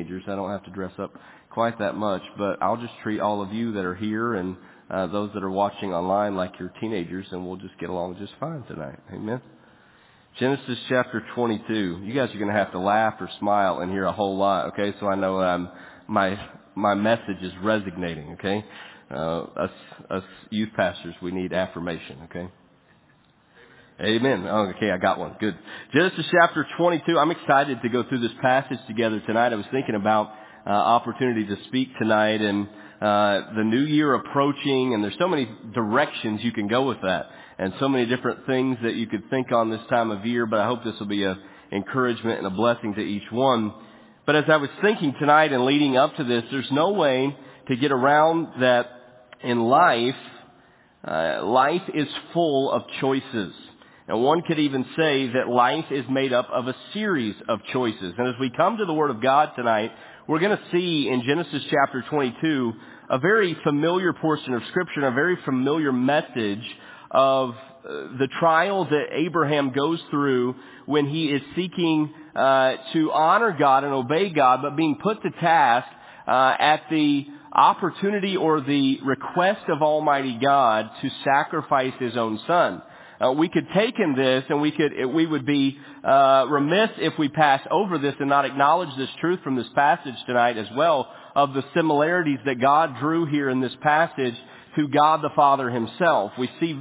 teenagers. I don't have to dress up quite that much, but I'll just treat all of you that are here and those that are watching online like you're teenagers, and we'll just get along just fine tonight. Amen. Genesis chapter 22. You guys are going to have to laugh or smile and hear a whole lot, okay? So I know my message is resonating, okay? Us youth pastors, we need affirmation, okay? Amen. Oh, okay, I got one. Good. Genesis chapter 22. I'm excited to go through this passage together tonight. I was thinking about opportunity to speak tonight, and the new year approaching, and there's so many directions you can go with that, and so many different things that you could think on this time of year, but I hope this will be an encouragement and a blessing to each one. But as I was thinking tonight and leading up to this, there's no way to get around that in life. Life is full of choices. And one could even say that life is made up of a series of choices. And as we come to the Word of God tonight, we're going to see in Genesis chapter 22 a very familiar portion of Scripture, and a very familiar message of the trial that Abraham goes through when he is seeking to honor God and obey God, but being put to task at the opportunity or the request of Almighty God to sacrifice His own Son. We could take in this, and we would be remiss if we pass over this and not acknowledge this truth from this passage tonight as well, of the similarities that God drew here in this passage to God the Father Himself. We see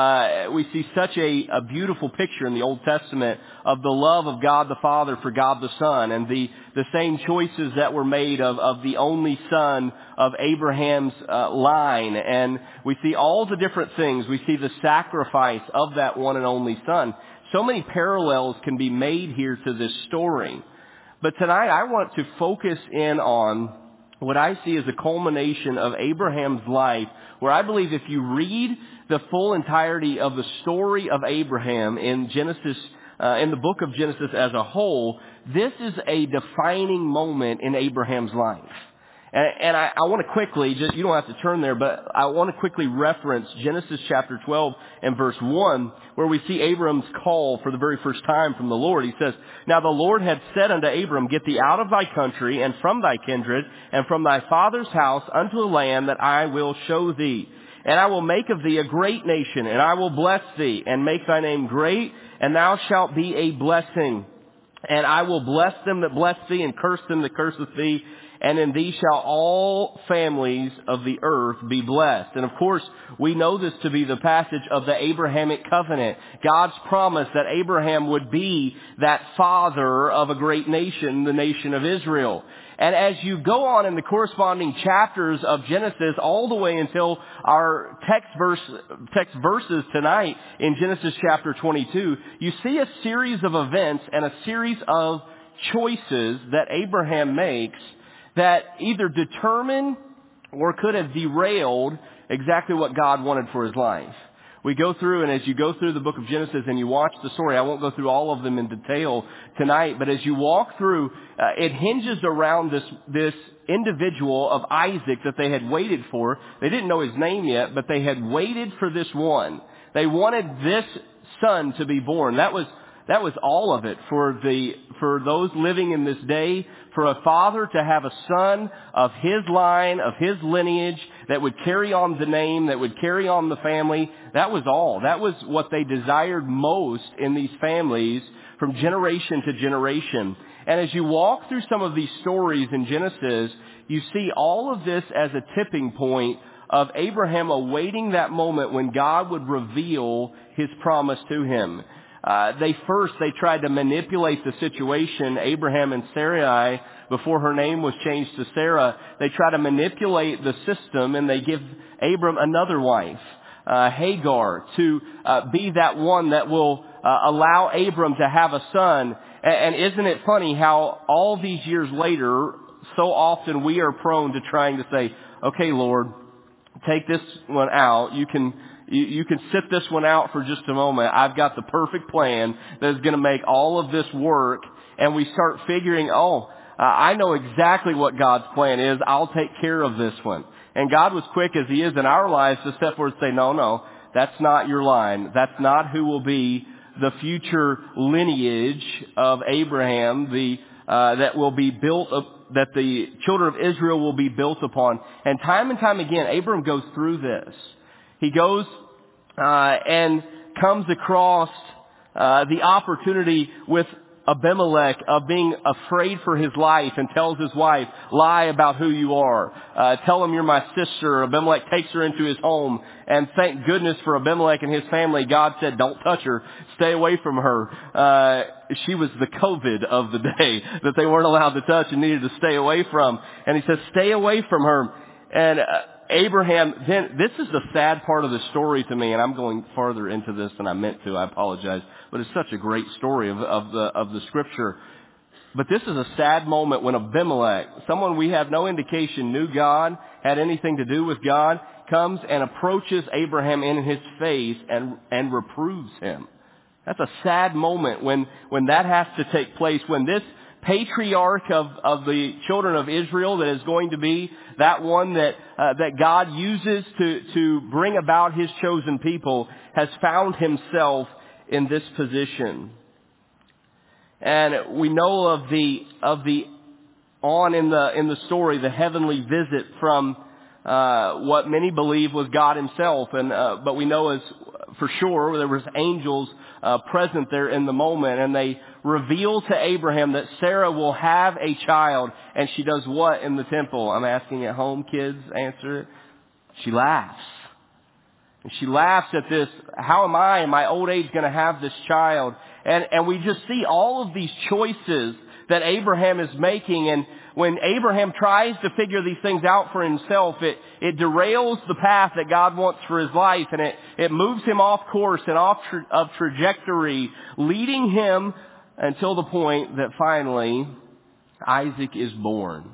such a beautiful picture in the Old Testament of the love of God the Father for God the Son, and the same choices that were made of the only son of Abraham's line. And we see all the different things. We see the sacrifice of that one and only son. So many parallels can be made here to this story. But tonight I want to focus in on what I see as a culmination of Abraham's life, where I believe if you read the full entirety of the story of Abraham in Genesis, in the book of Genesis as a whole, this is a defining moment in Abraham's life. And I want to quickly, you don't have to turn there, but I want to quickly reference Genesis chapter 12 and verse 1, where we see Abram's call for the very first time from the Lord. He says, "Now the Lord had said unto Abram, Get thee out of thy country, and from thy kindred, and from thy father's house, unto a land that I will show thee. And I will make of thee a great nation, and I will bless thee, and make thy name great, and thou shalt be a blessing. And I will bless them that bless thee, and curse them that curseth thee. And in thee shall all families of the earth be blessed." And of course, we know this to be the passage of the Abrahamic covenant. God's promise that Abraham would be that father of a great nation, the nation of Israel. And as you go on in the corresponding chapters of Genesis all the way until our text verses tonight in Genesis chapter 22, you see a series of events and a series of choices that Abraham makes that either determine or could have derailed exactly what God wanted for his life. We go through, and as you go through the book of Genesis and you watch the story, I won't go through all of them in detail tonight, but as you walk through, it hinges around this individual of Isaac that they had waited for. They didn't know his name yet, but they had waited for this one. They wanted this son to be born. That was all of it for those living in this day, for a father to have a son of his line, of his lineage, that would carry on the name, that would carry on the family. That was all. That was what they desired most in these families from generation to generation. And as you walk through some of these stories in Genesis, you see all of this as a tipping point of Abraham awaiting that moment when God would reveal His promise to him. They tried to manipulate the situation. Abraham and Sarai, before her name was changed to Sarah, they try to manipulate the system, and they give Abram another wife, Hagar, to be that one that will allow Abram to have a son. And isn't it funny how all these years later, so often we are prone to trying to say, "Okay, Lord, take this one out. You can sit this one out for just a moment. I've got the perfect plan that is going to make all of this work." And we start figuring, I know exactly what God's plan is. I'll take care of this one. And God was quick, as He is in our lives, to step forward and say, no, that's not your line. That's not who will be the future lineage of Abraham, that will be built the children of Israel will be built upon. And time again, Abram goes through this. He goes and comes across the opportunity with Abimelech of being afraid for his life, and tells his wife, lie about who you are. Tell him you're my sister. Abimelech takes her into his home, and thank goodness for Abimelech and his family. God said, don't touch her. Stay away from her. She was the COVID of the day that they weren't allowed to touch and needed to stay away from. And he says, stay away from her. And Abraham, then, this is the sad part of the story to me, and I'm going farther into this than I meant to. I apologize. But it's such a great story of the scripture. But this is a sad moment when Abimelech, someone we have no indication knew God, had anything to do with God, comes and approaches Abraham in his face and reproves him. That's a sad moment when that has to take place, when this patriarch of the children of Israel that is going to be that one that God uses to bring about his chosen people has found himself in this position. And we know of the in the story, the heavenly visit from what many believe was God himself, but we know as for sure there was angels present there in the moment, and they reveal to Abraham that Sarah will have a child, and she does what in the temple? I'm asking at home, kids, answer it. She laughs. And she laughs at this. How am I in my old age going to have this child? And we just see all of these choices that Abraham is making. And when Abraham tries to figure these things out for himself, it derails the path that God wants for his life. And it moves him off course and off of trajectory, leading him until the point that finally Isaac is born.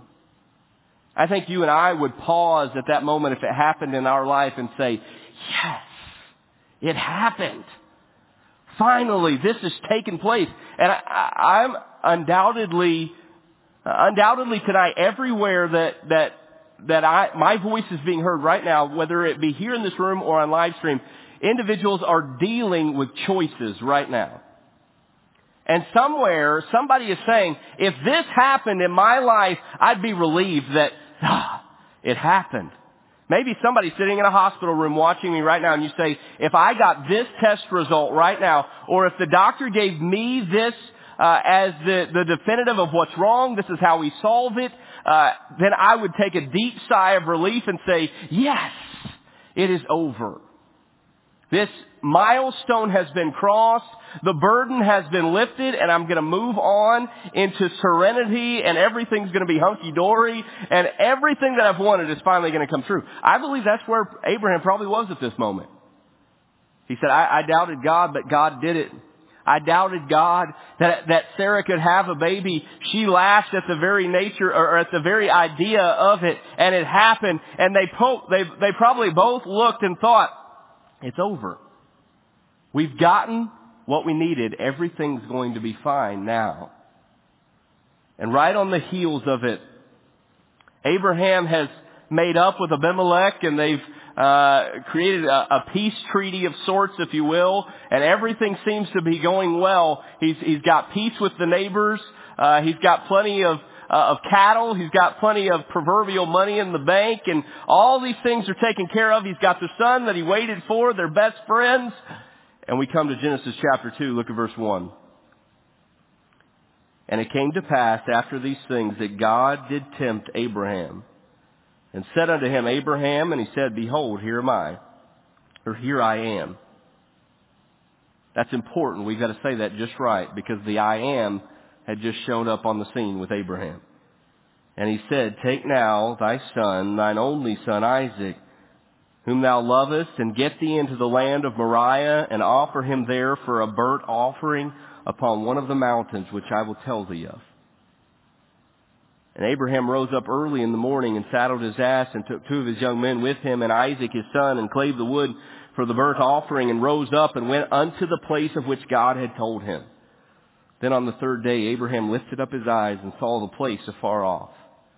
I think you and I would pause at that moment if it happened in our life and say, yes, it happened. Finally, this has taken place. And I'm undoubtedly tonight, everywhere that my voice is being heard right now, whether it be here in this room or on live stream, individuals are dealing with choices right now. And somewhere, somebody is saying, if this happened in my life, I'd be relieved that it happened. Maybe somebody sitting in a hospital room watching me right now, and you say, if I got this test result right now, or if the doctor gave me this as the definitive of what's wrong, this is how we solve it, then I would take a deep sigh of relief and say, yes, it is over. This milestone has been crossed. The burden has been lifted, and I'm going to move on into serenity, and everything's going to be hunky-dory, and everything that I've wanted is finally going to come true. I believe that's where Abraham probably was at this moment. He said, I doubted God, but God did it. I doubted God that Sarah could have a baby. She laughed at the very nature or at the very idea of it, and it happened. And they probably both looked and thought, it's over. We've gotten what we needed. Everything's going to be fine now. And right on the heels of it, Abraham has made up with Abimelech, and they've created a peace treaty of sorts, if you will, and everything seems to be going well. He's got peace with the neighbors. He's got plenty of cattle. He's got plenty of proverbial money in the bank, and all these things are taken care of. He's got the son that he waited for. They're best friends. And we come to Genesis chapter 2. Look at verse 1. And it came to pass after these things that God did tempt Abraham, and said unto him, Abraham, and he said, behold, here am I, or here I am. That's important. We've got to say that just right, because the I am had just shown up on the scene with Abraham. And he said, take now thy son, thine only son Isaac, whom thou lovest, and get thee into the land of Moriah, and offer him there for a burnt offering upon one of the mountains, which I will tell thee of. And Abraham rose up early in the morning, and saddled his ass, and took 2 of his young men with him, and Isaac his son, and clave the wood for the burnt offering, and rose up, and went unto the place of which God had told him. Then on the 3rd day Abraham lifted up his eyes, and saw the place afar off.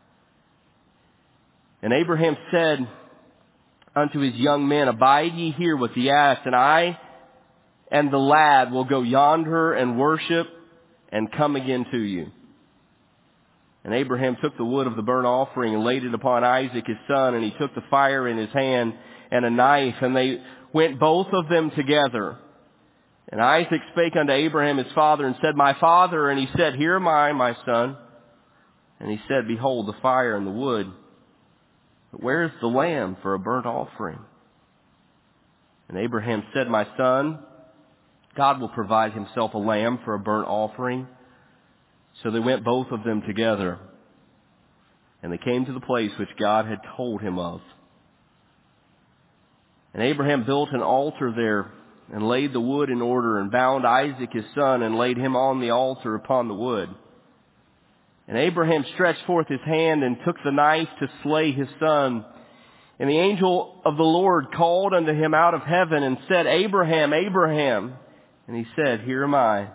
And Abraham said unto his young men, abide ye here with the ass, and I and the lad will go yonder and worship, and come again to you. And Abraham took the wood of the burnt offering and laid it upon Isaac his son, and he took the fire in his hand and a knife, and they went both of them together. And Isaac spake unto Abraham his father, and said, My father. And he said, Here am I, my son. And he said, Behold, the fire and the wood, but where is the lamb for a burnt offering? And Abraham said, My son, God will provide himself a lamb for a burnt offering. So they went both of them together, and they came to the place which God had told him of. And Abraham built an altar there, and laid the wood in order, and bound Isaac his son, and laid him on the altar upon the wood. And Abraham stretched forth his hand, and took the knife to slay his son. And the angel of the Lord called unto him out of heaven, and said, Abraham, Abraham. And he said, Here am I.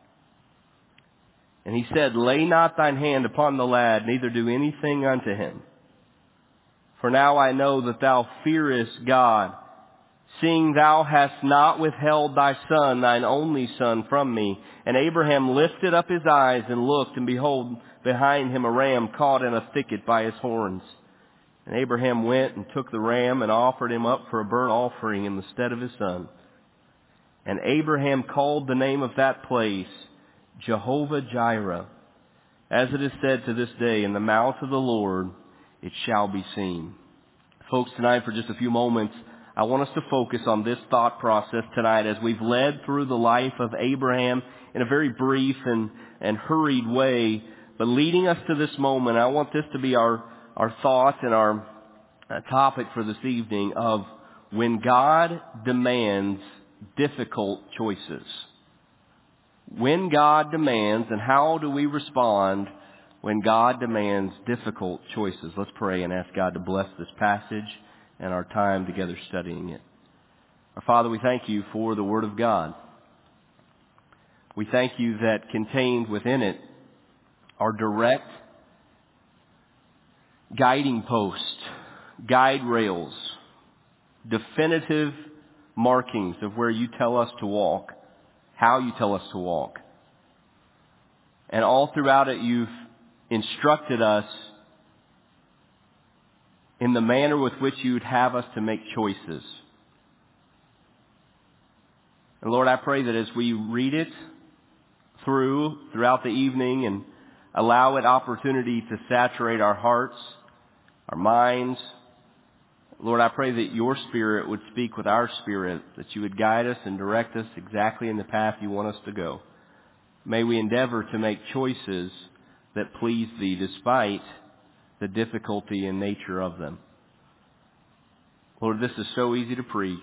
And he said, Lay not thine hand upon the lad, neither do anything unto him. For now I know that thou fearest God, seeing thou hast not withheld thy son, thine only son, from me. And Abraham lifted up his eyes and looked, and behold, behind him a ram caught in a thicket by his horns. And Abraham went and took the ram and offered him up for a burnt offering in the stead of his son. And Abraham called the name of that place Jehovah Jireh. As it is said to this day, In the mouth of the Lord it shall be seen. Folks, tonight for just a few moments, I want us to focus on this thought process tonight as we've led through the life of Abraham in a very brief and hurried way. But leading us to this moment, I want this to be our thought and our topic for this evening of when God demands difficult choices. When God demands, and how do we respond when God demands difficult choices? Let's pray and ask God to bless this passage and our time together studying it. Our Father, we thank you for the Word of God. We thank you that contained within it are direct guiding posts, guide rails, definitive markings of where you tell us to walk, how you tell us to walk. And all throughout it, you've instructed us in the manner with which you'd have us to make choices. And Lord, I pray that as we read it throughout the evening and allow it opportunity to saturate our hearts, our minds, Lord, I pray that your Spirit would speak with our spirit, that you would guide us and direct us exactly in the path you want us to go. May we endeavor to make choices that please thee despite the difficulty and nature of them. Lord, this is so easy to preach,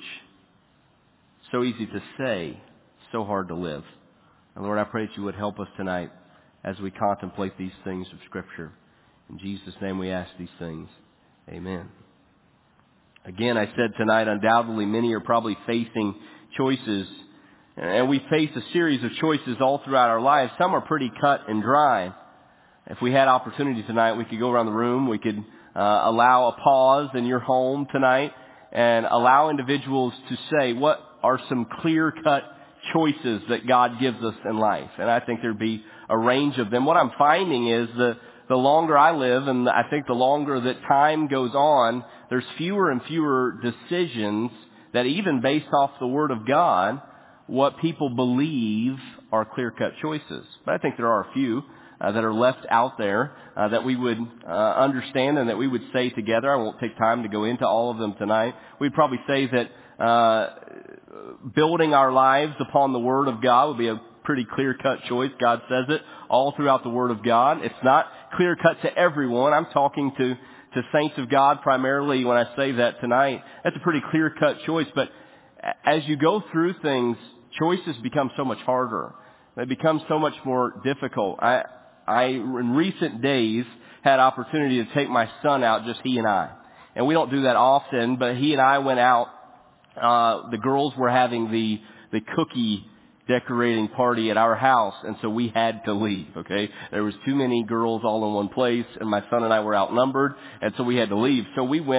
so easy to say, so hard to live. And Lord, I pray that you would help us tonight as we contemplate these things of Scripture. In Jesus' name we ask these things. Amen. Again, I said tonight, undoubtedly many are probably facing choices. And we face a series of choices all throughout our lives. Some are pretty cut and dry. If we had opportunity tonight, we could go around the room. We could allow a pause in your home tonight and allow individuals to say, what are some clear-cut choices that God gives us in life? And I think there'd be a range of them. What I'm finding is the longer I live, and I think the longer that time goes on, there's fewer and fewer decisions that even based off the Word of God, what people believe are clear-cut choices. But I think there are a few that are left out there that we would understand and that we would say together. I won't take time to go into all of them tonight. We'd probably say that building our lives upon the Word of God would be a pretty clear-cut choice. God says it all throughout the Word of God. It's not clear-cut to everyone. I'm talking to saints of God primarily when I say that tonight. That's a pretty clear-cut choice. But as you go through things, choices become so much harder. They become so much more difficult. I in recent days had opportunity to take my son out, just he and I. And we don't do that often, but he and I went out. The girls were having the cookie decorating party at our house, and so we had to leave, okay? There was too many girls all in one place, and my son and I were outnumbered, and so we had to leave. So we went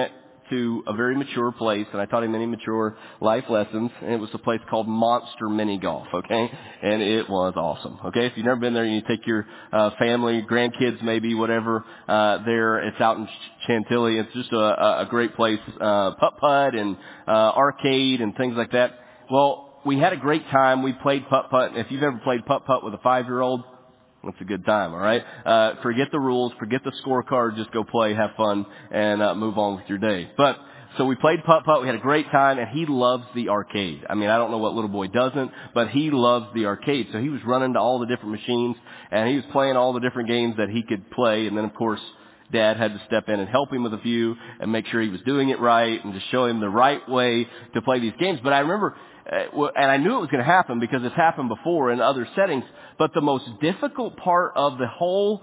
to a very mature place, and I taught him many mature life lessons, and it was a place called Monster Mini Golf, okay? And it was awesome, okay? If you've never been there, you take your family, grandkids maybe, whatever, there. It's out in Chantilly. It's just a great place, putt-putt and arcade and things like that. Well, we had a great time. We played putt-putt. If you've ever played putt-putt with a 5-year-old, it's a good time, all right? Forget the rules, forget the scorecard, just go play, have fun, and move on with your day. But so we played putt-putt, we had a great time, and he loves the arcade. I mean, I don't know what little boy doesn't, but he loves the arcade. So he was running to all the different machines, and he was playing all the different games that he could play, and then, of course, Dad had to step in and help him with a few and make sure he was doing it right and to show him the right way to play these games. But I remember, and I knew it was going to happen because it's happened before in other settings, but the most difficult part of the whole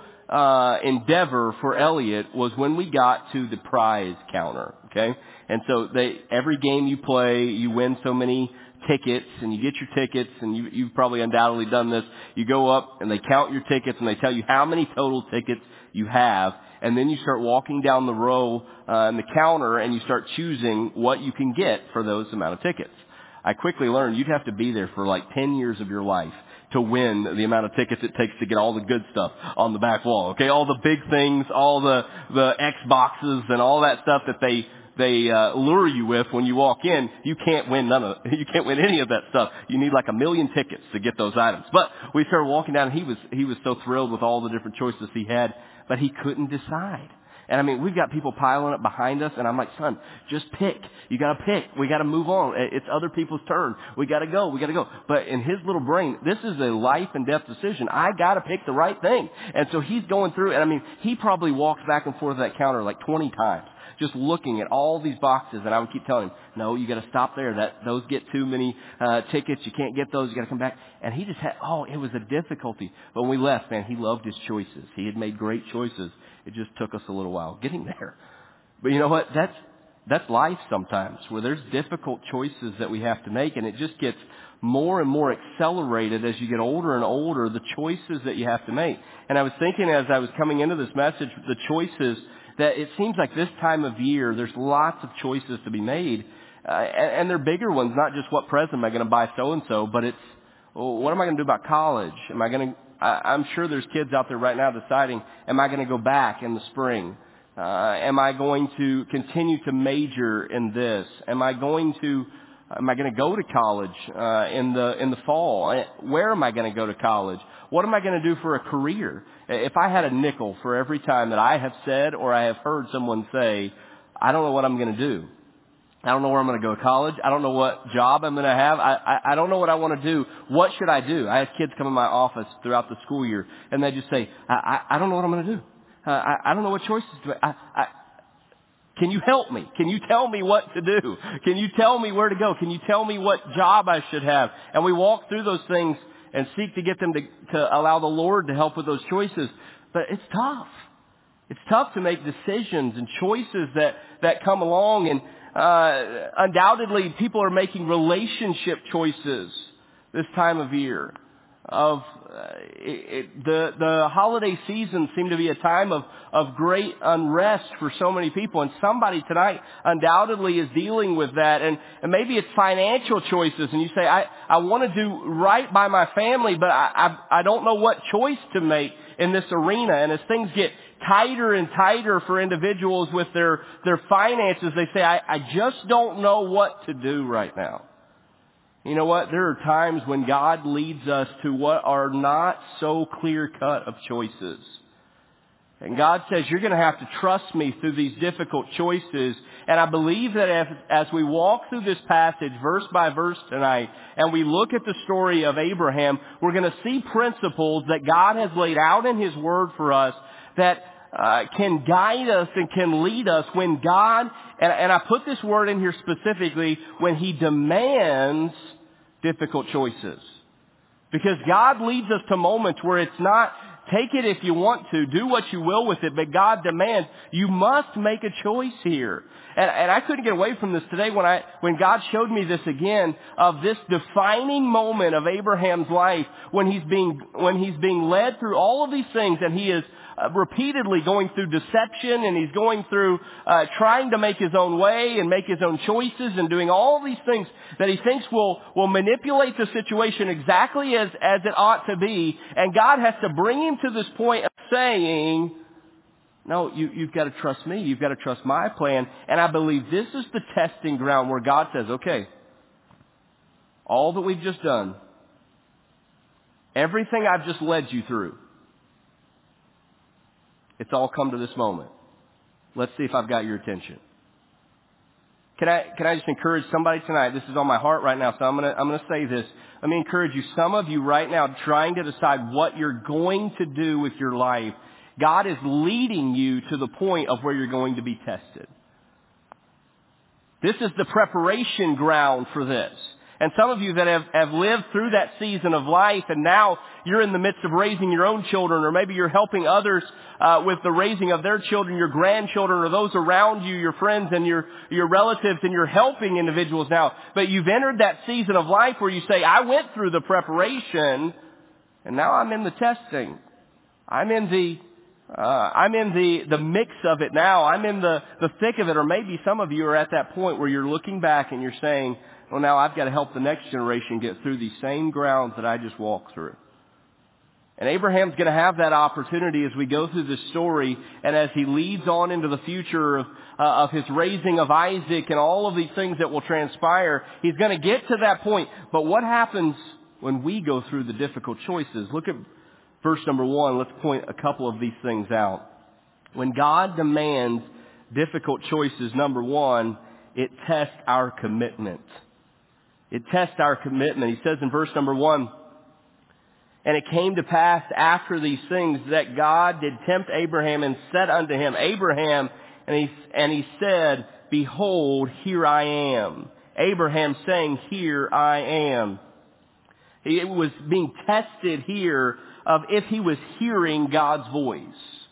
endeavor for Elliot was when we got to the prize counter, okay? And so every game you play, you win so many tickets, and you get your tickets, and you've probably undoubtedly done this. You go up and they count your tickets and they tell you how many total tickets you have, and then you start walking down the row in the counter and you start choosing what you can get for those amount of tickets. I quickly learned you'd have to be there for like 10 years of your life to win the amount of tickets it takes to get all the good stuff on the back wall. Okay, all the big things, all the Xboxes and all that stuff that they lure you with when you walk in. You can't win you can't win any of that stuff. You need like 1 million tickets to get those items. But we started walking down and he was so thrilled with all the different choices he had, but he couldn't decide. And I mean, we've got people piling up behind us, and I'm like, son, just pick. You gotta pick. We gotta move on. It's other people's turn. We gotta go. But in his little brain, this is a life and death decision. I gotta pick the right thing. And so he's going through, and I mean, he probably walks back and forth that counter like 20 times, just looking at all these boxes, and I would keep telling him, no, you gotta stop there. Those get too many tickets. You can't get those. You gotta come back. And he just it was a difficulty. But when we left, man, he loved his choices. He had made great choices. It just took us a little while getting there. But you know what? That's life sometimes, where there's difficult choices that we have to make, and it just gets more and more accelerated as you get older and older, the choices that you have to make. And I was thinking as I was coming into this message, the choices that it seems like this time of year, there's lots of choices to be made, and they're bigger ones, not just what present am I going to buy so-and-so, but it's, what am I going to do about college? I'm sure there's kids out there right now deciding, am I going to go back in the spring? Am I going to continue to major in this? Am I going to go to college in the fall? Where am I going to go to college? What am I going to do for a career? If I had a nickel for every time that I have said or I have heard someone say, I don't know what I'm going to do. I don't know where I'm going to go to college. I don't know what job I'm going to have. I don't know what I want to do. What should I do? I have kids come in my office throughout the school year, and they just say, I don't know what I'm going to do. I don't know what choices to make. Can you help me? Can you tell me what to do? Can you tell me where to go? Can you tell me what job I should have? And we walk through those things and seek to get them to allow the Lord to help with those choices. But it's tough. It's tough to make decisions and choices that come along, and undoubtedly people are making relationship choices this time of year. The holiday season seemed to be a time of great unrest for so many people, and somebody tonight undoubtedly is dealing with that, and maybe it's financial choices, and you say, I want to do right by my family, but I don't know what choice to make in this arena. And as things get tighter and tighter for individuals with their finances, they say, I just don't know what to do right now. You know what? There are times when God leads us to what are not so clear-cut of choices. And God says, you're going to have to trust me through these difficult choices. And I believe that as we walk through this passage verse by verse tonight, and we look at the story of Abraham, we're going to see principles that God has laid out in His Word for us that can guide us and can lead us when God, and I put this word in here specifically, when He demands difficult choices. Because God leads us to moments where it's not Take it if you want to. Do what you will with it. But God demands you must make a choice here. And I couldn't get away from this today when God showed me this again, of this defining moment of Abraham's life when he's being led through all of these things, and he is repeatedly going through deception, and he's going through trying to make his own way and make his own choices and doing all these things that he thinks will manipulate the situation exactly as it ought to be. And God has to bring him to this point of saying, no, you've got to trust me. You've got to trust my plan. And I believe this is the testing ground where God says, okay, all that we've just done, everything I've just led you through, it's all come to this moment. Let's see if I've got your attention. Can I just encourage somebody tonight? This is on my heart right now, so I'm gonna say this. Let me encourage you. Some of you right now trying to decide what you're going to do with your life. God is leading you to the point of where you're going to be tested. This is the preparation ground for this. And some of you that have lived through that season of life, and now you're in the midst of raising your own children, or maybe you're helping others with the raising of their children, your grandchildren, or those around you, your friends and your relatives, and you're helping individuals now. But you've entered that season of life where you say, I went through the preparation, and now I'm in the testing. I'm in the mix of it now. I'm in the thick of it. Or maybe some of you are at that point where you're looking back and you're saying, well, now I've got to help the next generation get through these same grounds that I just walked through. And Abraham's going to have that opportunity as we go through this story, and as he leads on into the future of his raising of Isaac and all of these things that will transpire. He's going to get to that point. But what happens when we go through the difficult choices? Look at verse number 1. Let's point a couple of these things out. When God demands difficult choices, number 1, it tests our commitment. It tests our commitment. He says in verse number 1, and it came to pass after these things that God did tempt Abraham and said unto him, Abraham, and he said, behold, here I am. Abraham saying, here I am. It was being tested here of if he was hearing God's voice.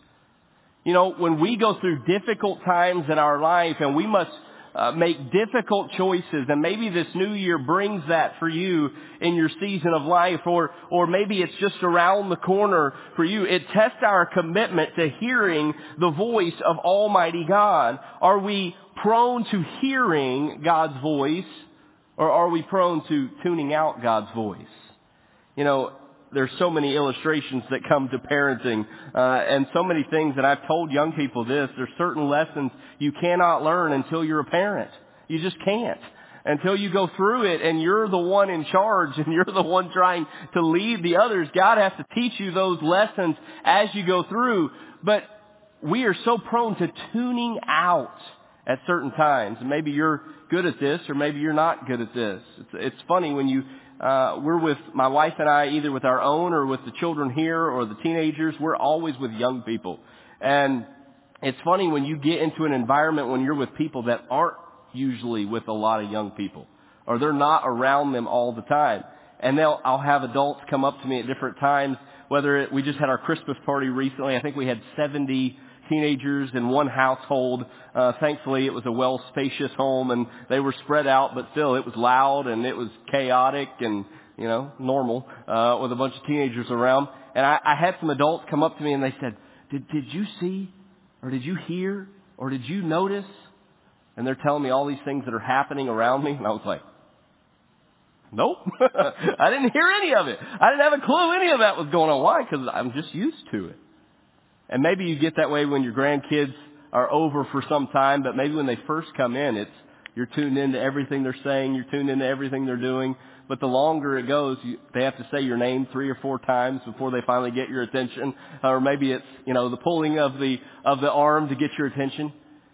You know, when we go through difficult times in our life and we must make difficult choices, and maybe this new year brings that for you in your season of life, or maybe it's just around the corner for you. It tests our commitment to hearing the voice of Almighty God. Are we prone to hearing God's voice, or are we prone to tuning out God's voice? You know, there's so many illustrations that come to parenting, and so many things that I've told young people this. There's certain lessons you cannot learn until you're a parent. You just can't. Until you go through it and you're the one in charge and you're the one trying to lead the others. God has to teach you those lessons as you go through. But we are so prone to tuning out at certain times. Maybe you're good at this, or maybe you're not good at this. It's funny when we're with my wife and I, either with our own or with the children here or the teenagers. We're always with young people. And it's funny when you get into an environment when you're with people that aren't usually with a lot of young people, or they're not around them all the time. And I'll have adults come up to me at different times, we just had our Christmas party recently. I think we had 70 teenagers in one household. Thankfully, it was a spacious home, and they were spread out, but still, it was loud and it was chaotic and, normal, with a bunch of teenagers around. And I had some adults come up to me and they said, did you see, or did you hear, or did you notice? And they're telling me all these things that are happening around me. And I was like, nope. I didn't hear any of it. I didn't have a clue any of that was going on. Why? Because I'm just used to it. And maybe you get that way when your grandkids are over for some time, but maybe when they first come in, you're tuned into everything they're saying, you're tuned into everything they're doing. But the longer it goes, they have to say your name 3 or 4 times before they finally get your attention. Or maybe it's, the pulling of the arm to get your attention.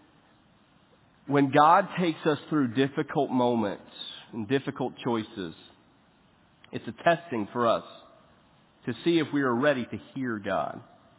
When God takes us through difficult moments and difficult choices, it's a testing for us to see if we are ready to hear God.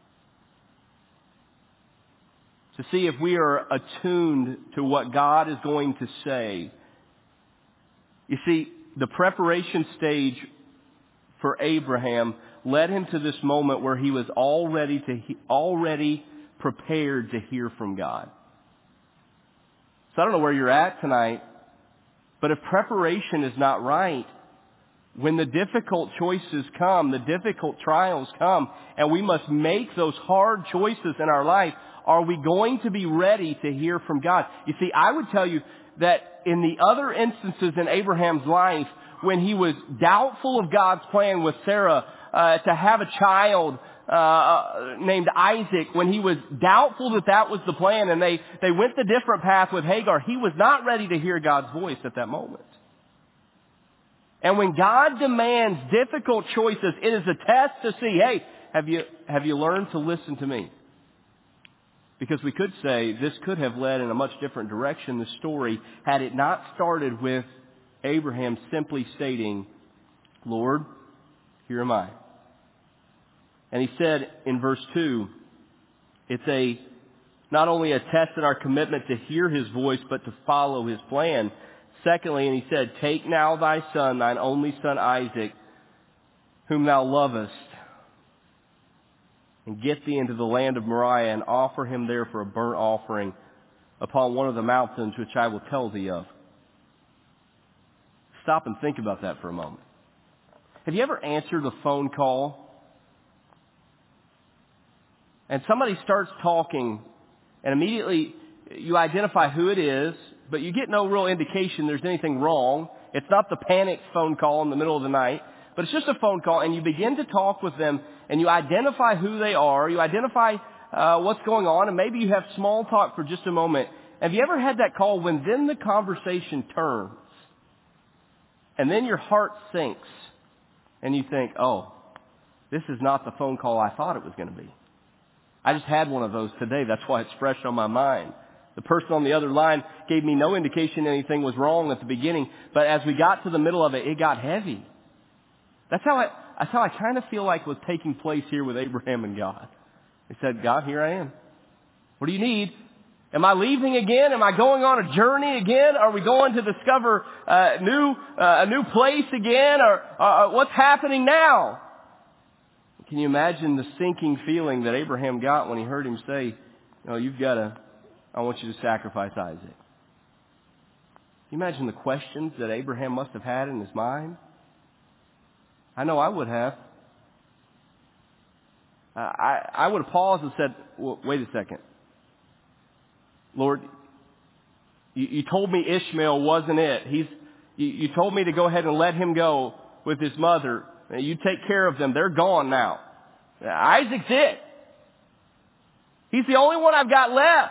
To see if we are attuned to what God is going to say. You see, the preparation stage for Abraham led him to this moment where he was already prepared to hear from God. So I don't know where you're at tonight, but if preparation is not right, when the difficult choices come, the difficult trials come, and we must make those hard choices in our life, are we going to be ready to hear from God? You see, I would tell you that in the other instances in Abraham's life, when he was doubtful of God's plan with Sarah to have a child named Isaac, when he was doubtful that that was the plan, and they went the different path with Hagar, he was not ready to hear God's voice at that moment. And when God demands difficult choices, it is a test to see, hey, have you learned to listen to me? Because we could say this could have led in a much different direction, the story, had it not started with Abraham simply stating, Lord, here am I. And he said in verse 2, it's not only a test in our commitment to hear his voice, but to follow his plan. Secondly, and he said, take now thy son, thine only son Isaac, whom thou lovest, and get thee into the land of Moriah, and offer him there for a burnt offering upon one of the mountains which I will tell thee of. Stop and think about that for a moment. Have you ever answered a phone call and somebody starts talking and immediately you identify who it is, but you get no real indication there's anything wrong? It's not the panicked phone call in the middle of the night, but it's just a phone call, and you begin to talk with them and you identify who they are, you identify what's going on, and maybe you have small talk for just a moment. Have you ever had that call when then the conversation turns and then your heart sinks and you think, oh, this is not the phone call I thought it was going to be? I just had one of those today. That's why it's fresh on my mind. The person on the other line gave me no indication anything was wrong at the beginning, but as we got to the middle of it, it got heavy. That's how I kind of feel like was taking place here with Abraham and God. He said, God, here I am. What do you need? Am I leaving again? Am I going on a journey again? Are we going to discover a new place again? Or what's happening now? Can you imagine the sinking feeling that Abraham got when he heard him say, no, I want you to sacrifice Isaac. Can you imagine the questions that Abraham must have had in his mind? I know I would have. I would have paused and said, well, wait a second. Lord, you told me Ishmael wasn't it. You told me to go ahead and let him go with his mother. You take care of them. They're gone now. Isaac's it. He's the only one I've got left.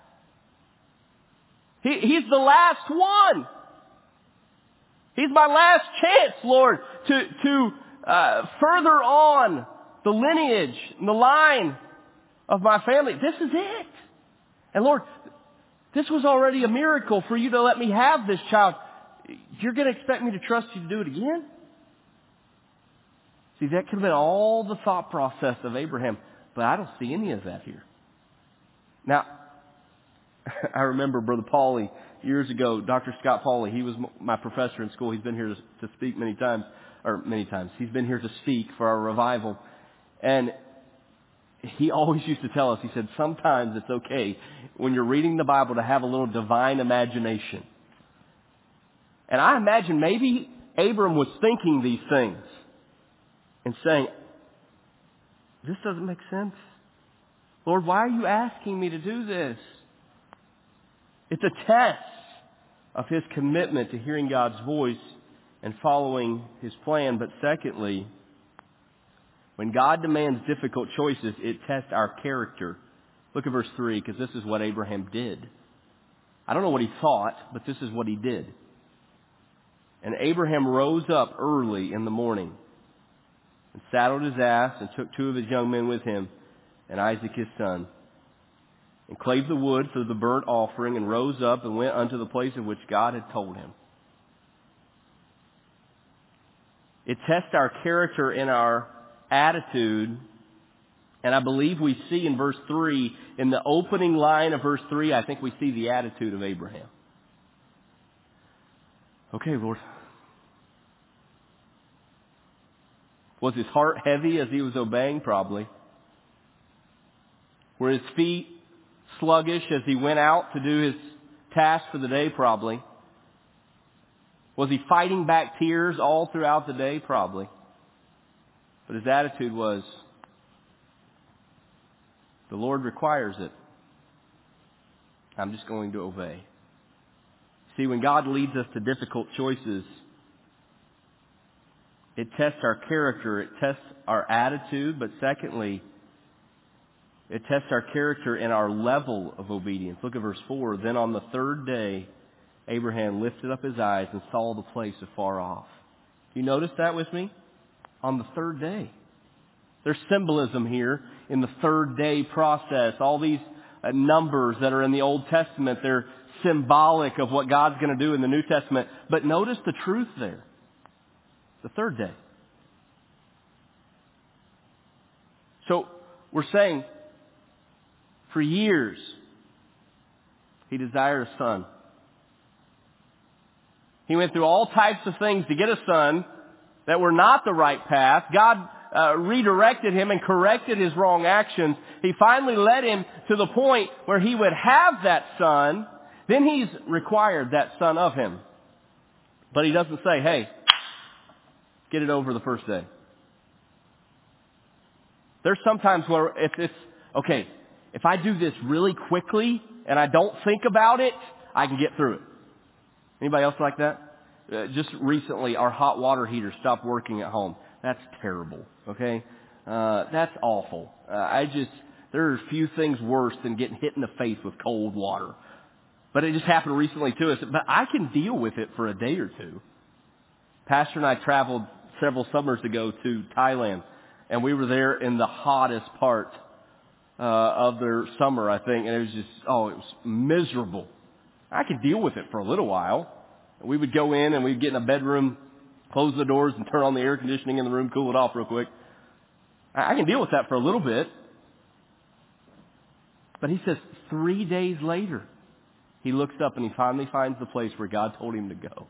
He's the last one. He's my last chance, Lord, to further on the lineage and the line of my family. This is it. And Lord, this was already a miracle for you to let me have this child. You're going to expect me to trust you to do it again? See, that could have been all the thought process of Abraham, but I don't see any of that here. Now, I remember Brother Pauly years ago, Dr. Scott Pauly. He was my professor in school. He's been here to speak many times. He's been here to speak for our revival. And he always used to tell us, he said, sometimes it's okay when you're reading the Bible to have a little divine imagination. And I imagine maybe Abram was thinking these things and saying, this doesn't make sense. Lord, why are you asking me to do this? It's a test of his commitment to hearing God's voice and following his plan. But secondly, when God demands difficult choices, it tests our character. Look at verse 3, because this is what Abraham did. I don't know what he thought, but this is what he did. And Abraham rose up early in the morning and saddled his ass and took 2 of his young men with him and Isaac his son, and clave the wood for the burnt offering, and rose up and went unto the place of which God had told him. It tests our character and our attitude, and I believe we see in verse 3, in the opening line of verse 3, I think we see the attitude of Abraham. Okay, Lord. Was his heart heavy as he was obeying? Probably. Were his feet sluggish as he went out to do his task for the day? Probably. Was he fighting back tears all throughout the day? Probably. But his attitude was, the Lord requires it. I'm just going to obey. See, when God leads us to difficult choices, it tests our character, it tests our attitude, but secondly, it tests our character and our level of obedience. Look at verse 4. Then on the third day, Abraham lifted up his eyes and saw the place afar off. You notice that with me? On the third day. There's symbolism here in the third day process. All these numbers that are in the Old Testament, they're symbolic of what God's going to do in the New Testament. But notice the truth there. The third day. So we're saying for years he desired a son. He went through all types of things to get a son that were not the right path. God redirected him and corrected his wrong actions. He finally led him to the point where he would have that son. Then he's required that son of him. But he doesn't say, hey, get it over the first day. There's sometimes where if it's, okay, if I do this really quickly and I don't think about it, I can get through it. Anybody else like that? Just recently, our hot water heater stopped working at home. That's terrible, okay? That's awful. There are few things worse than getting hit in the face with cold water. But it just happened recently to us. But I can deal with it for a day or two. Pastor and I traveled several summers ago to Thailand. And we were there in the hottest part of their summer, I think. And it was just, it was miserable. I could deal with it for a little while. We would go in and we'd get in a bedroom, close the doors and turn on the air conditioning in the room, cool it off real quick. I can deal with that for a little bit. But he says 3 days later, he looks up and he finally finds the place where God told him to go.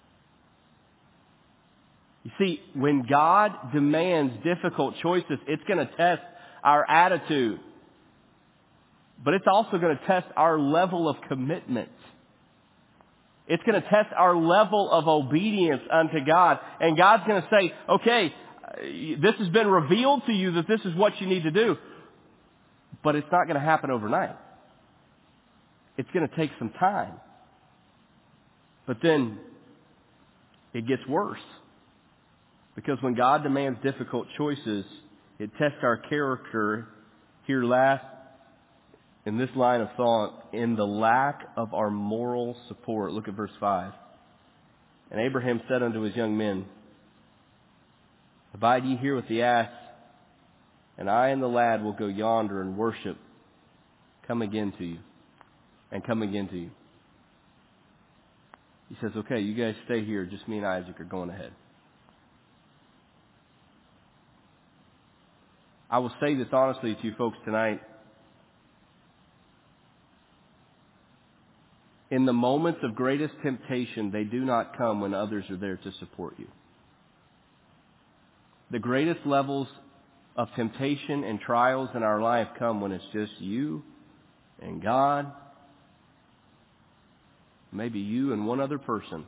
You see, when God demands difficult choices, it's going to test our attitude. But it's also going to test our level of commitment. It's going to test our level of obedience unto God. And God's going to say, okay, this has been revealed to you that this is what you need to do. But it's not going to happen overnight. It's going to take some time. But then it gets worse. Because when God demands difficult choices, it tests our character here last in this line of thought, in the lack of our moral support. Look at verse 5. And Abraham said unto his young men, abide ye here with the ass, and I and the lad will go yonder and worship. Come again to you. And come again to you. He says, okay, you guys stay here. Just me and Isaac are going ahead. I will say this honestly to you folks tonight. In the moments of greatest temptation, they do not come when others are there to support you. The greatest levels of temptation and trials in our life come when it's just you and God, maybe you and one other person.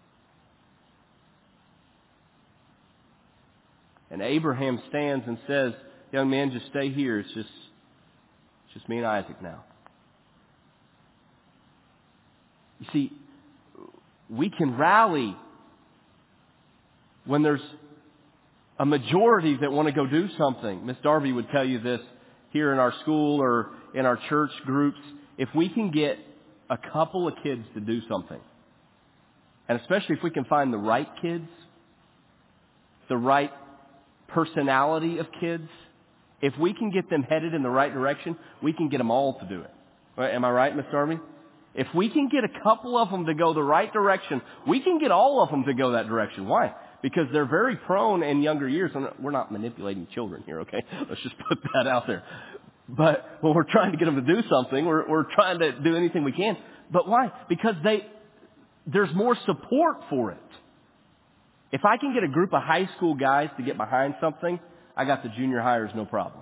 And Abraham stands and says, young man, just stay here. It's just me and Isaac now. You see, we can rally when there's a majority that want to go do something. Miss Darby would tell you this here in our school or in our church groups. If we can get a couple of kids to do something, and especially if we can find the right kids, the right personality of kids, if we can get them headed in the right direction, we can get them all to do it. Right? Am I right, Miss Darby? If we can get a couple of them to go the right direction, we can get all of them to go that direction. Why? Because they're very prone in younger years. And we're not manipulating children here, okay? Let's just put that out there. But when we're trying to get them to do something, we're trying to do anything we can. But why? Because there's more support for it. If I can get a group of high school guys to get behind something, I got the junior hires, no problem.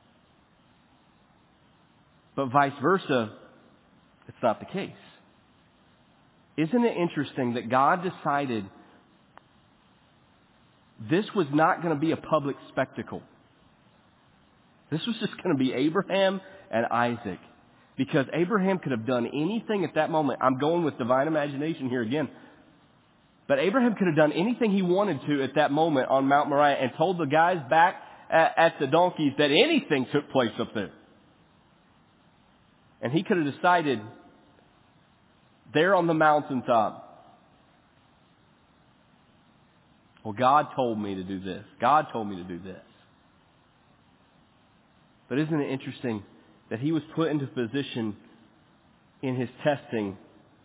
But vice versa, it's not the case. Isn't it interesting that God decided this was not going to be a public spectacle? This was just going to be Abraham and Isaac. Because Abraham could have done anything at that moment. I'm going with divine imagination here again. But Abraham could have done anything he wanted to at that moment on Mount Moriah and told the guys back at the donkeys that anything took place up there. And he could have decided there on the mountaintop, well, God told me to do this. God told me to do this. But isn't it interesting that he was put into position in his testing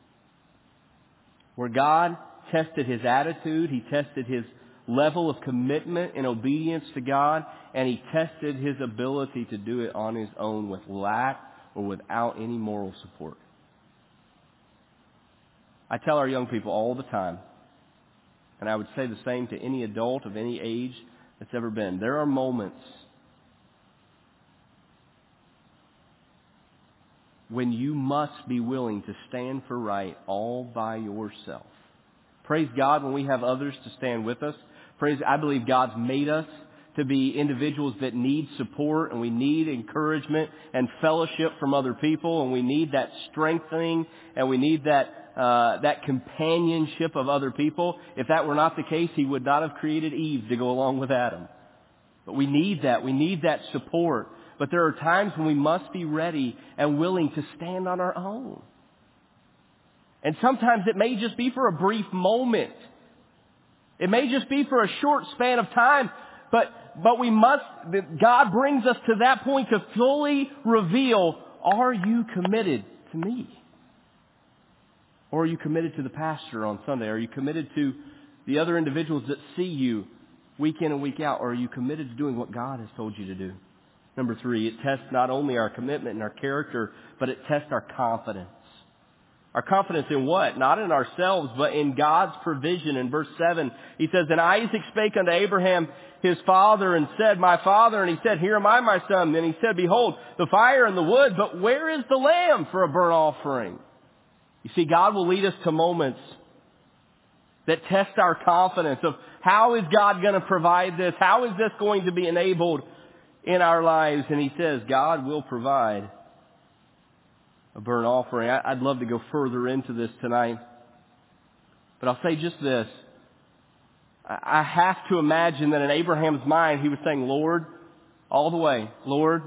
where God tested his attitude, he tested his level of commitment and obedience to God, and he tested his ability to do it on his own with lack or without any moral support. I tell our young people all the time, and I would say the same to any adult of any age that's ever been, there are moments when you must be willing to stand for right all by yourself. Praise God when we have others to stand with us. I believe God's made us to be individuals that need support, and we need encouragement and fellowship from other people, and we need that strengthening, and we need that companionship of other people. If that were not the case, He would not have created Eve to go along with Adam. But we need that. We need that support. But there are times when we must be ready and willing to stand on our own. And sometimes it may just be for a brief moment. It may just be for a short span of time. But God brings us to that point to fully reveal, are you committed to me? Or are you committed to the pastor on Sunday? Are you committed to the other individuals that see you week in and week out? Or are you committed to doing what God has told you to do? Number 3, it tests not only our commitment and our character, but it tests our confidence. Our confidence in what? Not in ourselves, but in God's provision. In verse 7, he says, "And Isaac spake unto Abraham his father, and said, My father. And he said, Here am I, my son. And he said, Behold, the fire and the wood, but where is the lamb for a burnt offering?" You see, God will lead us to moments that test our confidence of how is God going to provide this? How is this going to be enabled in our lives? And he says, God will provide a burnt offering. I'd love to go further into this tonight, but I'll say just this. I have to imagine that in Abraham's mind, he was saying, Lord, all the way, Lord.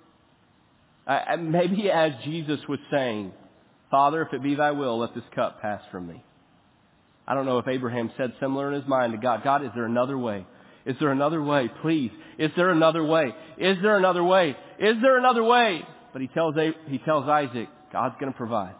Maybe as Jesus was saying, Father, if it be thy will, let this cup pass from me. I don't know if Abraham said similar in his mind to God. God, is there another way? Is there another way? Please. Is there another way? Is there another way? Is there another way? But he tells Isaac, God's going to provide.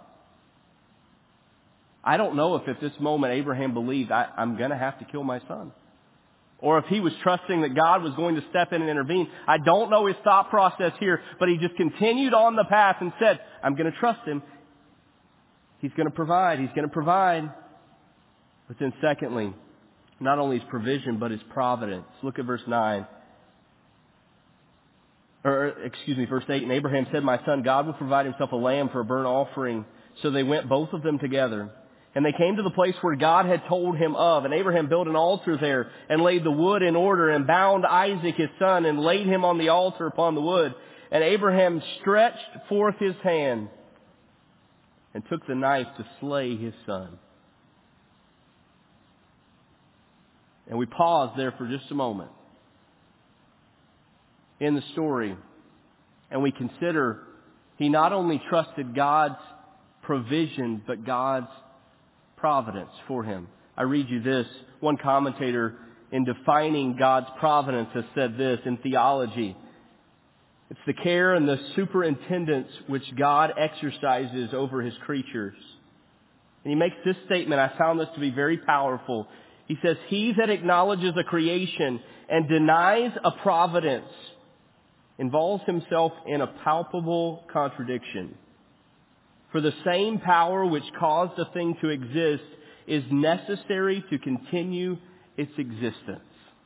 I don't know if at this moment Abraham believed, I'm going to have to kill my son. Or if he was trusting that God was going to step in and intervene. I don't know his thought process here, but he just continued on the path and said, I'm going to trust him. He's going to provide. He's going to provide. But then secondly, not only his provision, but his providence. Look at verse 9. Verse 8. "And Abraham said, My son, God will provide himself a lamb for a burnt offering. So they went both of them together. And they came to the place where God had told him of. And Abraham built an altar there and laid the wood in order and bound Isaac his son and laid him on the altar upon the wood. And Abraham stretched forth his hand and took the knife to slay his son." And we pause there for just a moment in the story, and we consider he not only trusted God's provision, but God's providence for him. I read you this. One commentator in defining God's providence has said this in theology. It's the care and the superintendence which God exercises over His creatures. And he makes this statement. I found this to be very powerful. He says, "He that acknowledges a creation and denies a providence involves himself in a palpable contradiction. For the same power which caused a thing to exist is necessary to continue its existence.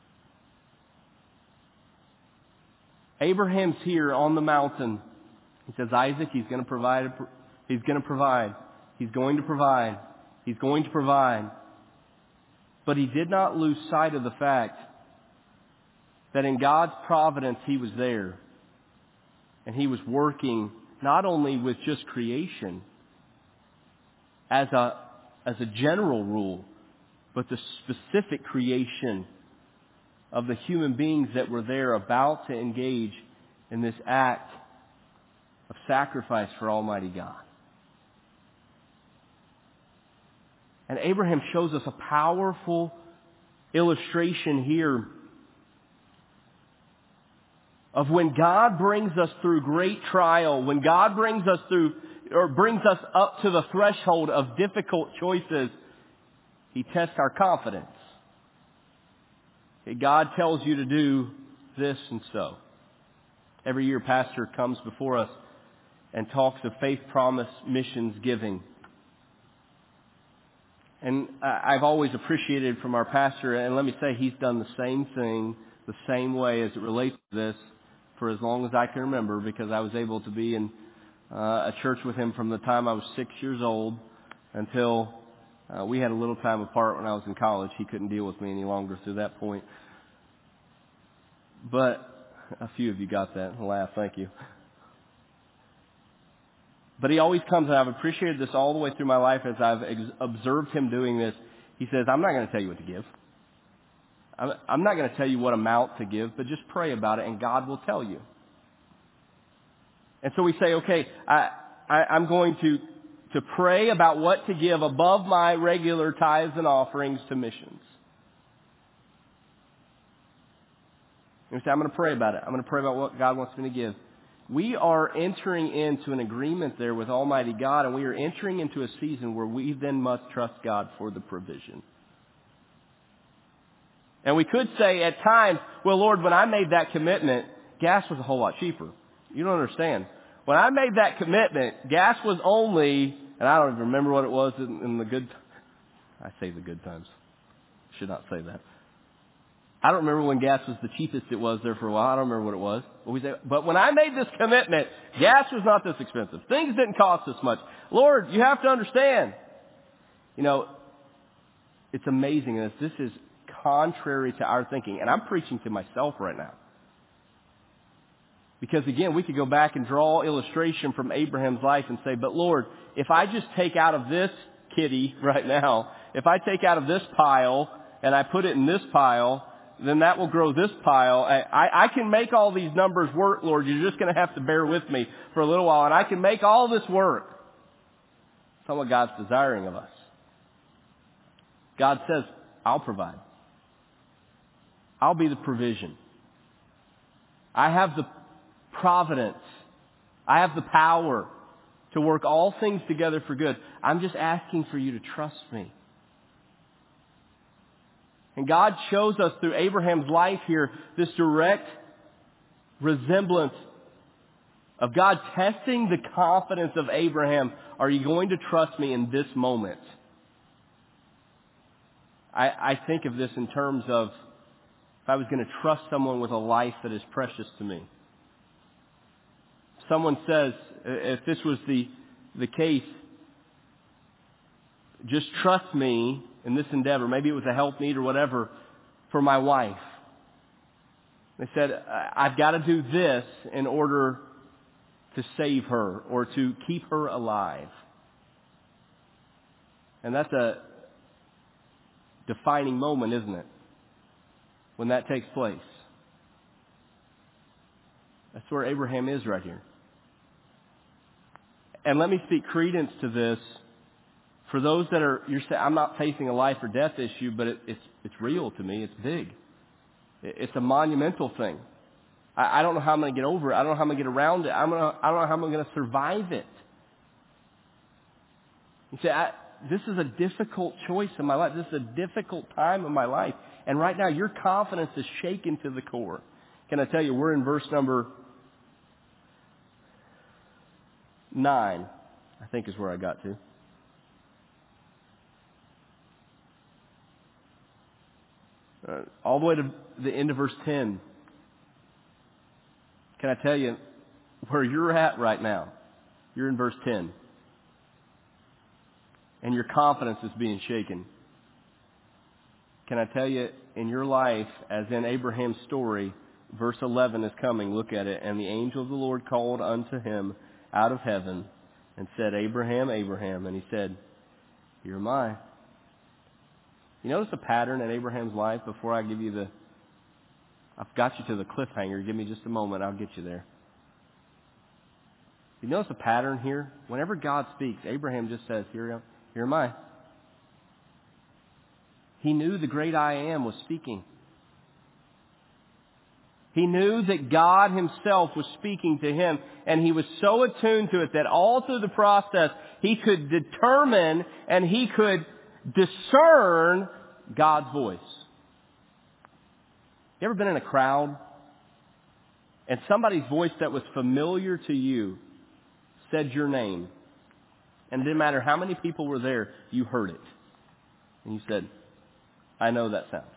Abraham's here on the mountain. He says, Isaac, he's going to provide. He's going to provide. He's going to provide. He's going to provide. But he did not lose sight of the fact that in God's providence He was there. And He was working not only with just creation as a general rule, but the specific creation of the human beings that were there about to engage in this act of sacrifice for Almighty God. And Abraham shows us a powerful illustration here of when God brings us through great trial, when God brings us through, or brings us up to the threshold of difficult choices, He tests our confidence. Okay, God tells you to do this and so. Every year, Pastor comes before us and talks of faith promise missions giving. And I've always appreciated from our pastor, and let me say, he's done the same thing, the same way as it relates to this for as long as I can remember, because I was able to be in a church with him from the time I was 6 years old until we had a little time apart when I was in college. He couldn't deal with me any longer through that point. But a few of you got that. Laugh, thank you. But he always comes, and I've appreciated this all the way through my life as I've observed him doing this. He says, I'm not going to tell you what to give. I'm not going to tell you what amount to give, but just pray about it, and God will tell you. And so we say, okay, I'm going to pray about what to give above my regular tithes and offerings to missions. And we say, I'm going to pray about it. I'm going to pray about what God wants me to give. We are entering into an agreement there with Almighty God, and we are entering into a season where we then must trust God for the provision. And we could say at times, well, Lord, when I made that commitment, gas was a whole lot cheaper. You don't understand. When I made that commitment, gas was only, and I don't even remember what it was in the good, I say the good times. Should not say that. I don't remember when gas was the cheapest it was there for a while. I don't remember what it was. But we say, but when I made this commitment, gas was not this expensive. Things didn't cost this much. Lord, you have to understand. You know, it's amazing. This is contrary to our thinking. And I'm preaching to myself right now. Because again, we could go back and draw illustration from Abraham's life and say, but Lord, if I just take out of this kitty right now, if I take out of this pile and I put it in this pile, then that will grow this pile. I can make all these numbers work, Lord. You're just going to have to bear with me for a little while, and I can make all this work. That's not what God's desiring of us. God says, I'll provide. I'll be the provision. I have the providence. I have the power to work all things together for good. I'm just asking for you to trust me. And God shows us through Abraham's life here this direct resemblance of God testing the confidence of Abraham. Are you going to trust me in this moment? I think of this in terms of if I was going to trust someone with a life that is precious to me. Someone says, if this was the case, just trust me in this endeavor. Maybe it was a health need or whatever for my wife. They said, I've got to do this in order to save her or to keep her alive. And that's a defining moment, isn't it? When that takes place. That's where Abraham is right here. And let me speak credence to this. For those that you're saying, I'm not facing a life or death issue, but it's real to me. It's big. It's a monumental thing. I don't know how I'm going to get over it. I don't know how I'm going to get around it. I don't know how I'm going to survive it. You say, this is a difficult choice in my life. This is a difficult time in my life. And right now, your confidence is shaken to the core. Can I tell you, we're in verse number 9, I think is where I got to. all the way to the end of verse 10. Can I tell you where you're at right now? You're in verse 10. And your confidence is being shaken. Can I tell you, in your life, as in Abraham's story, verse 11 is coming. Look at it. And the angel of the Lord called unto him out of heaven and said, Abraham, Abraham. And he said, Here am I. You notice a pattern in Abraham's life before I give you I've got you to the cliffhanger. Give me just a moment. I'll get you there. You notice a pattern here? Whenever God speaks, Abraham just says, Here am I. He knew the great I Am was speaking. He knew that God Himself was speaking to him, and he was so attuned to it that all through the process he could determine and he could discern God's voice. You ever been in a crowd and somebody's voice that was familiar to you said your name, and it didn't matter how many people were there, you heard it. And you said, I know that sound.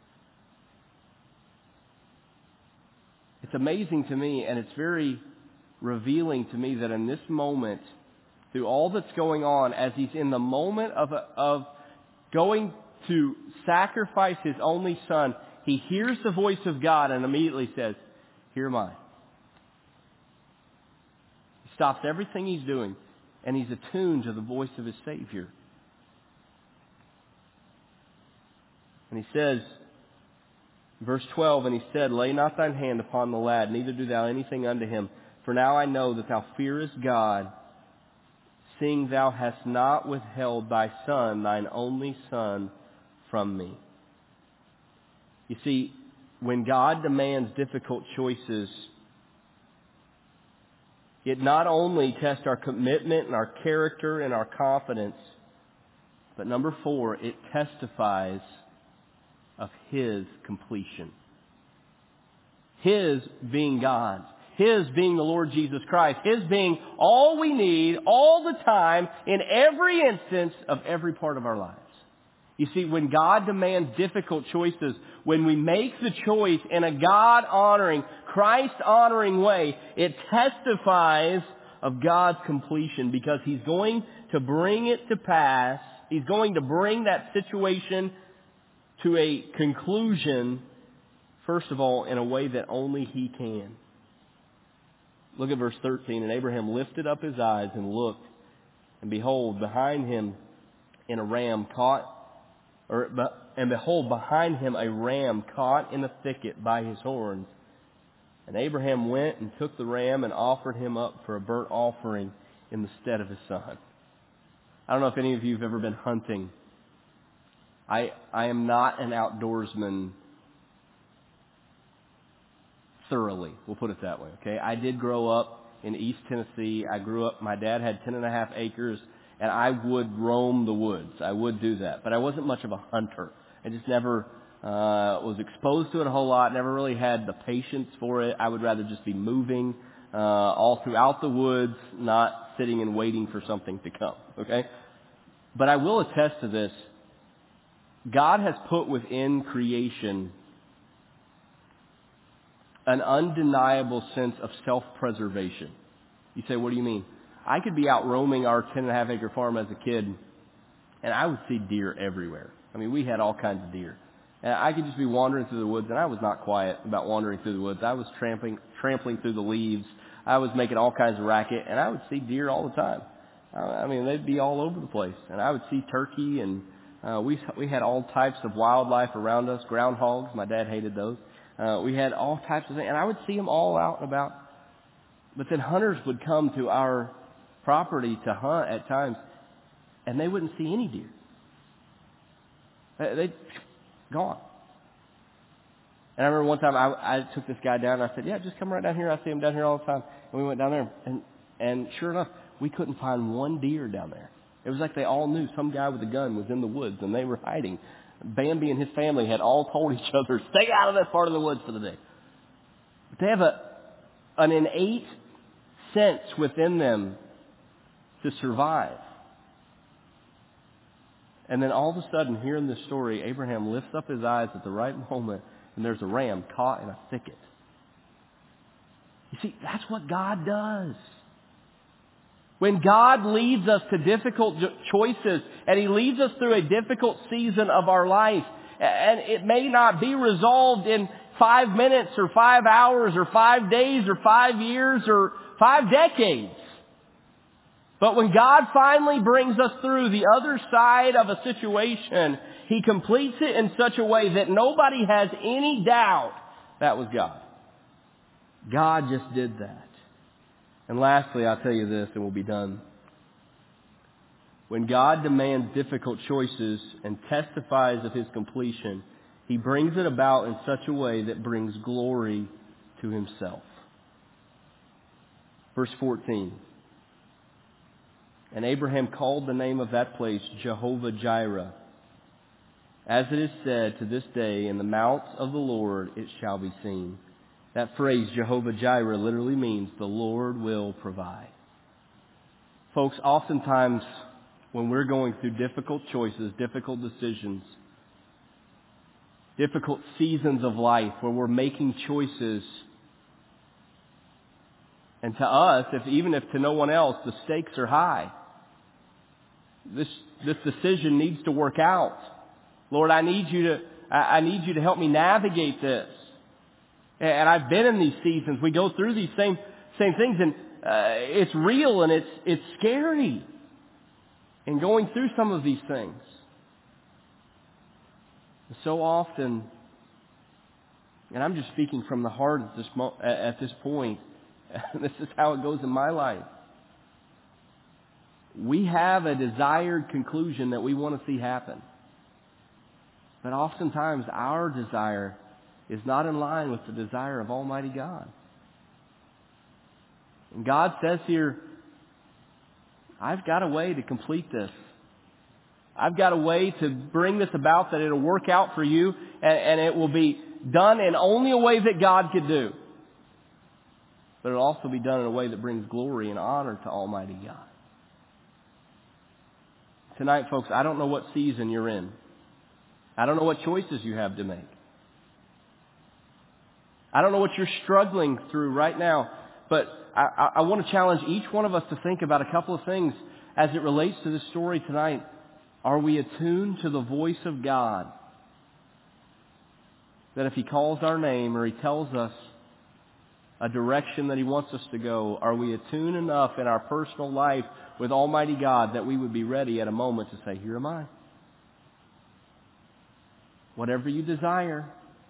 It's amazing to me, and it's very revealing to me that in this moment, through all that's going on, as he's in the moment of going to sacrifice his only son, he hears the voice of God and immediately says, Here am I. He stops everything he's doing, and he's attuned to the voice of his Savior. And he says, verse 12, And he said, Lay not thine hand upon the lad, neither do thou anything unto him. For now I know that thou fearest God, seeing thou hast not withheld thy son, thine only son, from me. You see, when God demands difficult choices, it not only tests our commitment and our character and our confidence, but number 4, it testifies of His completion. His being God. His being the Lord Jesus Christ. His being all we need all the time in every instance of every part of our lives. You see, when God demands difficult choices, when we make the choice in a God-honoring, Christ-honoring way, it testifies of God's completion because He's going to bring it to pass. He's going to bring that situation to a conclusion, first of all, in a way that only He can. Look at verse 13. And Abraham lifted up his eyes and looked, and behold, behind him a ram caught in a thicket by his horns. And Abraham went and took the ram and offered him up for a burnt offering in the stead of his son. I don't know if any of you have ever been hunting. I am not an outdoorsman thoroughly. We'll put it that way, okay? I did grow up in East Tennessee. My dad had 10.5 acres, and I would roam the woods. I would do that. But I wasn't much of a hunter. I just never was exposed to it a whole lot, never really had the patience for it. I would rather just be moving all throughout the woods, not sitting and waiting for something to come, okay? But I will attest to this. God has put within creation an undeniable sense of self-preservation. You say, what do you mean? I could be out roaming our 10.5 acre farm as a kid, and I would see deer everywhere. I mean, we had all kinds of deer. And I could just be wandering through the woods, and I was not quiet about wandering through the woods. I was trampling through the leaves. I was making all kinds of racket, and I would see deer all the time. I mean, they'd be all over the place. And I would see turkey, and we had all types of wildlife around us. Groundhogs, my dad hated those. We had all types of things, and I would see them all out and about. But then hunters would come to our property to hunt at times, and they wouldn't see any deer. They'd gone. And I remember one time I took this guy down, and I said, yeah, just come right down here. I see him down here all the time. And we went down there, and sure enough, we couldn't find one deer down there. It was like they all knew some guy with a gun was in the woods, and they were hiding. Bambi and his family had all told each other, stay out of that part of the woods for the day. But they have an innate sense within them to survive. And then all of a sudden, here in this story, Abraham lifts up his eyes at the right moment, and there's a ram caught in a thicket. You see, that's what God does. When God leads us to difficult choices, and He leads us through a difficult season of our life, and it may not be resolved in 5 minutes or 5 hours or 5 days or 5 years or 5 decades. But when God finally brings us through the other side of a situation, He completes it in such a way that nobody has any doubt that was God. God just did that. And lastly, I'll tell you this and we'll be done. When God demands difficult choices and testifies of His completion, He brings it about in such a way that brings glory to Himself. Verse 14. And Abraham called the name of that place Jehovah-Jireh. As it is said to this day, in the mounts of the Lord it shall be seen. That phrase, Jehovah-Jireh, literally means the Lord will provide. Folks, oftentimes when we're going through difficult choices, difficult decisions, difficult seasons of life where we're making choices, and to us, even if to no one else, the stakes are high. This decision needs to work out. Lord, I need you to help me navigate this. And I've been in these seasons. We go through these same things, and it's real and it's scary in going through some of these things. So often, and I'm just speaking from the heart at this point, this is how it goes in my life. We have a desired conclusion that we want to see happen. But oftentimes our desire is not in line with the desire of Almighty God. And God says here, I've got a way to complete this. I've got a way to bring this about that it'll work out for you, and it will be done in only a way that God could do. But it'll also be done in a way that brings glory and honor to Almighty God. Tonight, folks, I don't know what season you're in. I don't know what choices you have to make. I don't know what you're struggling through right now, but I want to challenge each one of us to think about a couple of things as it relates to this story tonight. Are we attuned to the voice of God? That if He calls our name or He tells us a direction that He wants us to go, are we attuned enough in our personal life with Almighty God that we would be ready at a moment to say, here am I. Whatever you desire.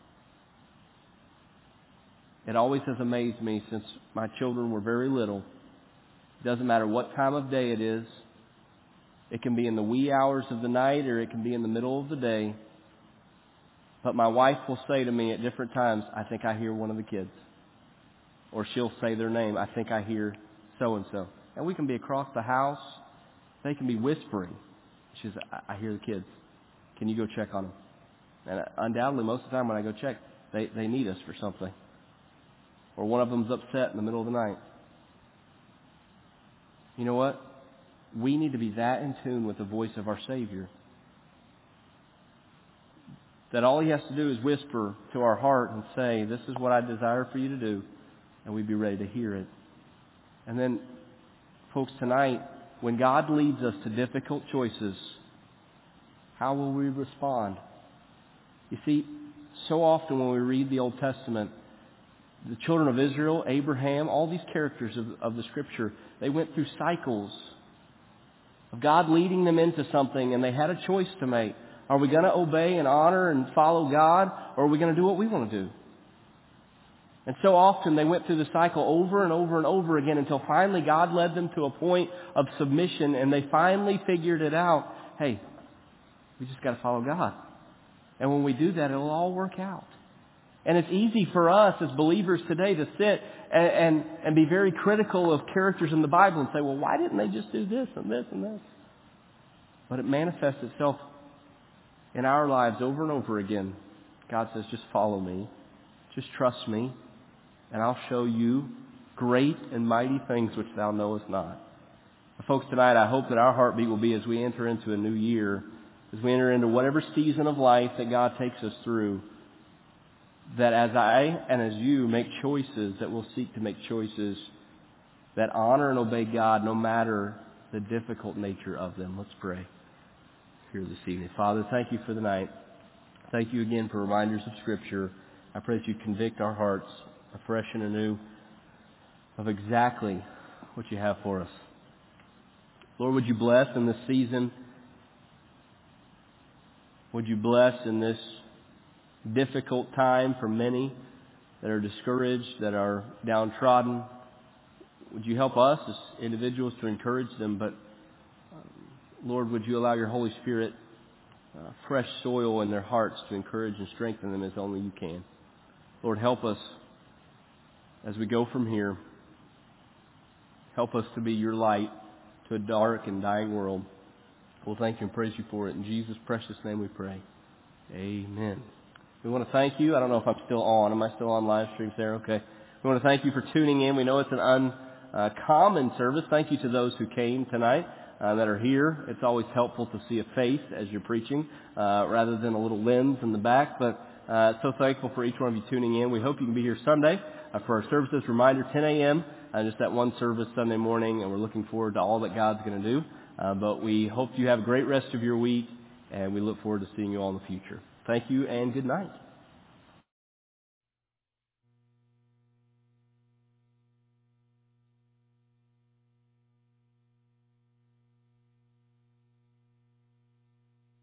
It always has amazed me since my children were very little. It doesn't matter what time of day it is. It can be in the wee hours of the night or it can be in the middle of the day. But my wife will say to me at different times, I think I hear one of the kids. Or she'll say their name, I think I hear so-and-so. And we can be across the house. They can be whispering. She says, I hear the kids. Can you go check on them? And undoubtedly, most of the time when I go check, they need us for something. Or one of them's upset in the middle of the night. You know what? We need to be that in tune with the voice of our Savior that all He has to do is whisper to our heart and say, this is what I desire for you to do, and we'd be ready to hear it. And then, folks, tonight, when God leads us to difficult choices, how will we respond? You see, so often when we read the Old Testament, the children of Israel, Abraham, all these characters of the Scripture, they went through cycles of God leading them into something, and they had a choice to make. Are we going to obey and honor and follow God, or are we going to do what we want to do? And so often they went through the cycle over and over and over again until finally God led them to a point of submission, and they finally figured it out. Hey, we just got to follow God. And when we do that, it'll all work out. And it's easy for us as believers today to sit and be very critical of characters in the Bible and say, well, why didn't they just do this and this and this? But it manifests itself in our lives over and over again. God says, just follow me. Just trust me. And I'll show you great and mighty things which thou knowest not. Folks, tonight I hope that our heartbeat will be as we enter into a new year as we enter into whatever season of life that God takes us through, that as I and as you make choices, that we'll seek to make choices that honor and obey God no matter the difficult nature of them. Let's pray here this evening. Father, thank you for the night. Thank you again for reminders of Scripture. I pray that you convict our hearts afresh and anew of exactly what you have for us. Lord, would you bless in this season? Would you bless in this difficult time for many that are discouraged, that are downtrodden? Would you help us as individuals to encourage them? But Lord, would you allow your Holy Spirit fresh soil in their hearts to encourage and strengthen them as only you can? Lord, help us as we go from here. Help us to be your light to a dark and dying world. We'll thank you and praise you for it. In Jesus' precious name we pray. Amen. We want to thank you. I don't know if I'm still on. Am I still on live stream there? Okay. We want to thank you for tuning in. We know it's an uncommon service. Thank you to those who came tonight that are here. It's always helpful to see a face as you're preaching rather than a little lens in the back. But so thankful for each one of you tuning in. We hope you can be here Sunday for our services. Reminder, 10 a.m., just that one service Sunday morning, and we're looking forward to all that God's going to do. But we hope you have a great rest of your week, and we look forward to seeing you all in the future. Thank you, and good night.